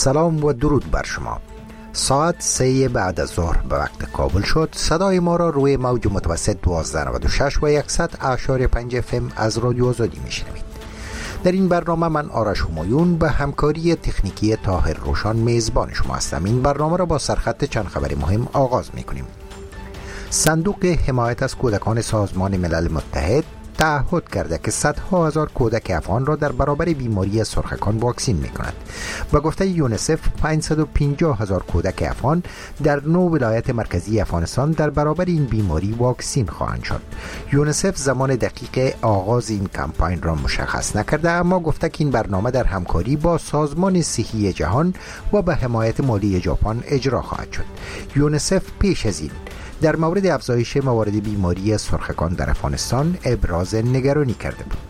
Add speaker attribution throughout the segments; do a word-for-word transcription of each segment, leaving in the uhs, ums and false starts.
Speaker 1: سلام و درود بر شما. ساعت سه بعد از ظهر به وقت کابل شد. صدای ما را روی موج متوسط دوازده نود و شش و صد اعشاری پنج اف ام از رادیو آزادی میشنوید. در این برنامه من آرش همایون به همکاری تکنیکی طاهر روشان میزبان شما هستم. این برنامه را با سرخط چند خبر مهم آغاز میکنیم. صندوق حمایت از کودکان سازمان ملل متحد تعهد کرده که صدها هزار کودک افغان را در برابر بیماری سرخکان واکسین می‌کند. به گفته یونیسف پانصد و پنجاه هزار کودک افغان در نه ولایت مرکزی افغانستان در برابر این بیماری واکسین خواهند شد. یونیسف زمان دقیق آغاز این کمپاین را مشخص نکرده، اما گفته که این برنامه در همکاری با سازمان صحی جهان و به حمایت مالی ژاپن اجرا خواهد شد. یونیسف پیش از این در مورد افزایش موارد بیماری سرخکان در افغانستان ابراز نگرانی کرده بود.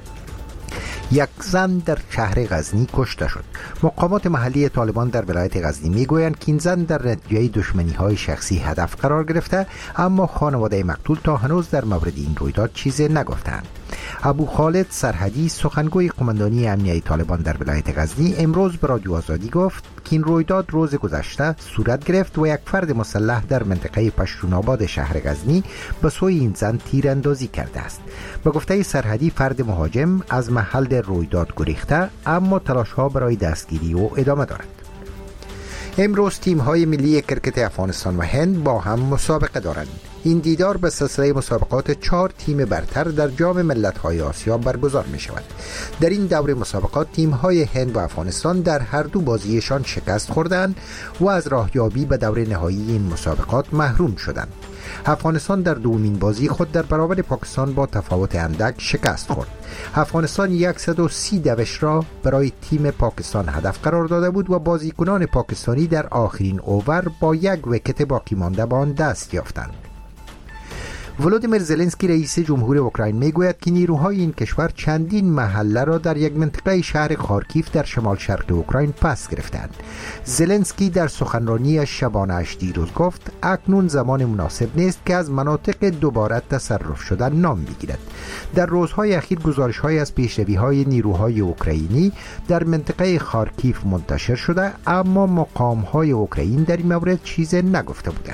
Speaker 1: یک زن در شهر غزنی کشته شد. مقامات محلی طالبان در ولایت غزنی میگویند که این زن در نتیجه دشمنی‌های شخصی هدف قرار گرفته، اما خانواده مقتول تا هنوز در مورد این رویداد چیزی نگفتند. ابو خالد سرحدی سخنگوی قماندانی امنیتی طالبان در ولایت غزنی امروز به رادیو آزادی گفت که این رویداد روز گذشته صورت گرفت و یک فرد مسلح در منطقه پشتونآباد شهر غزنی به سوی این زن تیراندازی کرده است. به گفته سرحدی فرد مهاجم از محل رویداد گریخته، اما تلاش‌ها برای دستگیری او ادامه دارد. امروز تیم‌های ملی کرکت افغانستان و هند با هم مسابقه دارند. این دیدار به سلسله مسابقات چهار تیم برتر در جام ملت‌های آسیا برگزار می‌شود. در این دور مسابقات تیم‌های هند و افغانستان در هر دو بازیشان شکست خوردند و از راهیابی به دور نهایی این مسابقات محروم شدند. افغانستان در دومین بازی خود در برابر پاکستان با تفاوت اندک شکست خورد. افغانستان صد و سی دوش را برای تیم پاکستان هدف قرار داده بود و بازیکنان پاکستانی در آخرین اوور با یک ویکت باقی مانده به آن دست یافتند. ولودیمیر زلنسکی رئیس جمهور اوکراین میگوید که نیروهای این کشور چندین محله را در یک منطقه شهر خارکیف در شمال شرق اوکراین پس گرفتند. زلنسکی در سخنرانی شبانه اش دیروز گفت اکنون زمان مناسب نیست که از مناطق دوباره تصرف شدن نام بگیرد. در روزهای اخیر گزارش‌هایی از پیشروی‌های نیروهای اوکراینی در منطقه خارکیف منتشر شده، اما مقام‌های اوکراین در این مورد چیزی نگفته بودند.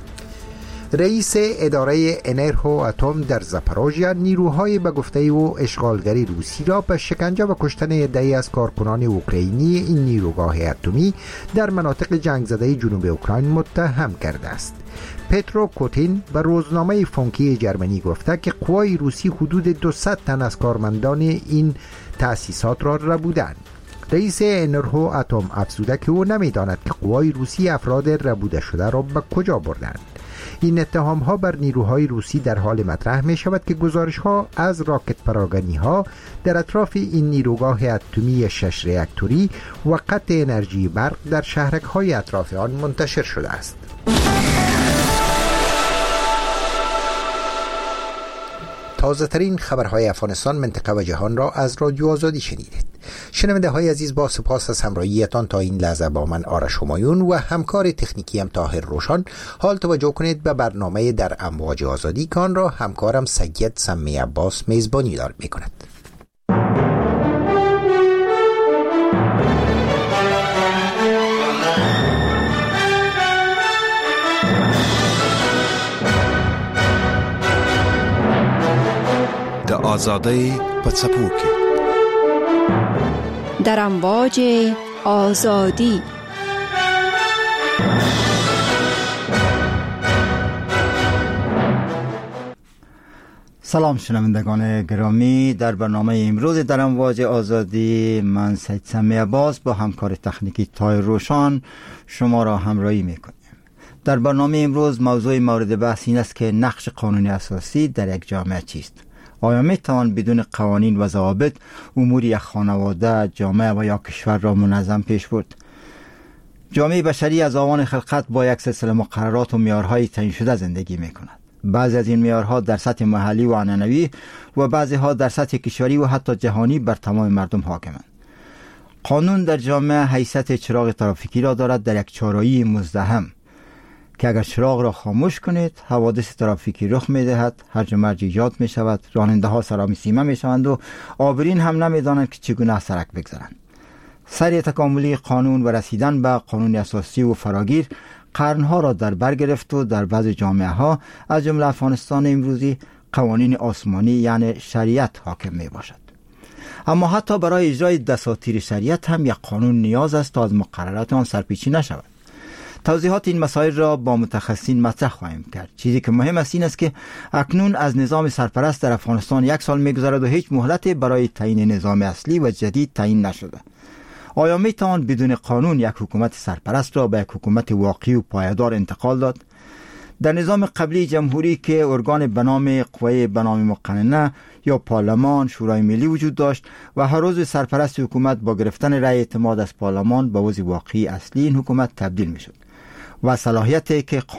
Speaker 1: رئیس اداره انرژی اتم در زاپاروژیا نیروهای به گفته او اشغالگری روسی را به شکنجه و کشتن عده‌ای از کارکنان اوکراینی این نیروگاه اتمی در مناطق جنگ زده جنوب اوکراین متهم کرده است. پترو کوتین به روزنامه فونکی جرمنی گفته که قوای روسی حدود دویست تن از کارمندان این تأسیسات را ربودند. رئیس انرژی اتم افزوده که او نمی‌داند که قوای روسی افراد ربوده شده را به کجا بردند. این اتهام ها بر نیروهای روسی در حال مطرح می شود که گزارش ها از راکت پراگنی ها در اطراف این نیروگاه اتمی شش راکتوری و قطع انرژی برق در شهرک های اطراف آن منتشر شده است. تازه ترین خبرهای افغانستان، منطقه و جهان را از رادیو آزادی شنیدید. شنونده های عزیز، با سپاس از همراهیتان تا این لحظه با من آرش همایون و همکار تکنیکی هم طاهر روشان. حال توجه کنید به برنامه در امواج آزادی که آن را همکارم سید سمی عباس میزبانی دار می کند.
Speaker 2: د آزادی په څپو کې
Speaker 3: در امواج آزادی.
Speaker 4: سلام شنوندگان گرامی، در برنامه امروز در امواج آزادی من سید سمی عباس با همکار تکنیکی طاهر روشان شما را همراهی میکنیم. در برنامه امروز موضوع مورد بحث این است که نقش قانون اساسی در یک جامعه چیست؟ آیا می توان بدون قوانین و ضوابط امور یک خانواده، جامعه و یا کشور را منظم پیش برد؟ جامعه بشری از آوان خلقت با یک سلسله مقررات و معیارهای تعیین شده زندگی می کند. بعضی از این معیارها در سطح محلی و عنعنوی و بعضی ها در سطح کشوری و حتی جهانی بر تمام مردم حاکمند. قانون در جامعه حیثیت چراغ ترافیکی را دارد در یک چهارراهی مزدحم که اگر چراغ را خاموش کنید حوادث ترافیکی رخ می دهد، هرج و مرج ایجاد می شود، راننده ها سرام سیمه می شوند و عابرین هم نمی دانند که چگونه از سرک بگذرند. سری تکاملی قانون و رسیدن به قانون اساسی و فراگیر قرنها را در بر گرفت و در بعض جامعه ها از جمله افغانستان امروزی قوانین آسمانی یعنی شریعت حاکم می باشد. اما حتی برای اجرای دساتیر شریعت هم یک قانون نیاز است تا از مقررات آن سرپیچی نشود. توضیحات این مسائل را با متخصصین مطرح خواهیم کرد. چیزی که مهم است این است که اکنون از نظام سرپرست در افغانستان یک سال می‌گذرد و هیچ مهلتی برای تعیین نظام اصلی و جدید تعیین نشده. آیا میتوان بدون قانون یک حکومت سرپرست را به یک حکومت واقعی و پایدار انتقال داد؟ در نظام قبلی جمهوری که ارگان به نام قوه به نام مقننه یا پارلمان شورای ملی وجود داشت و هر روز سرپرست حکومت با گرفتن رأی اعتماد از پارلمان به عضو واقعی اصلی این حکومت تبدیل میشد و صلاحیتی که